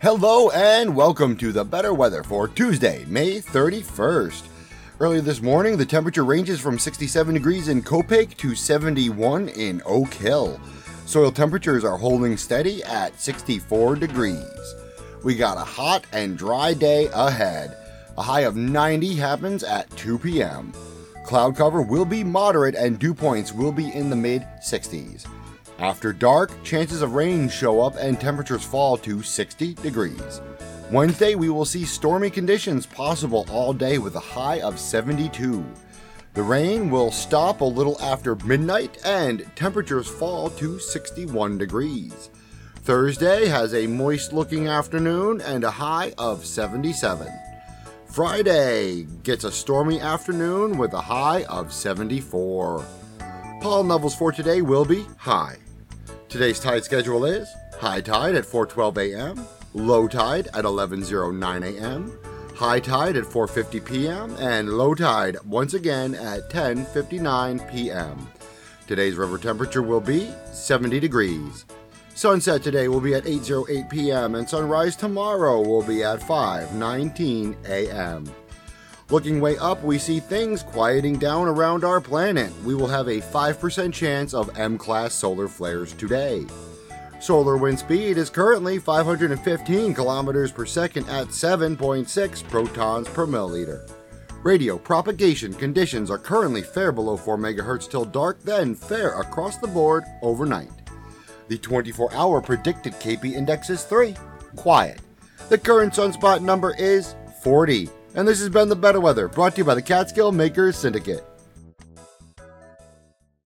Hello and welcome to the better weather for Tuesday, May 31st. Earlier this morning, the temperature ranges from 67 degrees in Copake to 71 in Oak Hill. Soil temperatures are holding steady at 64 degrees. We got a hot and dry day ahead. A high of 90 happens at 2 p.m. Cloud cover will be moderate and dew points will be in the mid-60s. After dark, chances of rain show up and temperatures fall to 60 degrees. Wednesday, we will see stormy conditions possible all day with a high of 72. The rain will stop a little after midnight and temperatures fall to 61 degrees. Thursday has a moist-looking afternoon and a high of 77. Friday gets a stormy afternoon with a high of 74. Pollen levels for today will be high. Today's tide schedule is high tide at 4:12 a.m., low tide at 11:09 a.m., high tide at 4:50 p.m., and low tide once again at 10:59 p.m. Today's river temperature will be 70 degrees. Sunset today will be at 8:08 p.m. and sunrise tomorrow will be at 5:19 a.m. Looking way up, we see things quieting down around our planet. We will have a 5% chance of M-class solar flares today. Solar wind speed is currently 515 kilometers per second at 7.6 protons per milliliter. Radio propagation conditions are currently fair below 4 megahertz till dark, then fair across the board overnight. The 24-hour predicted KP index is 3, quiet. The current sunspot number is 40. And this has been the Better Weather, brought to you by the Catskill Makers Syndicate.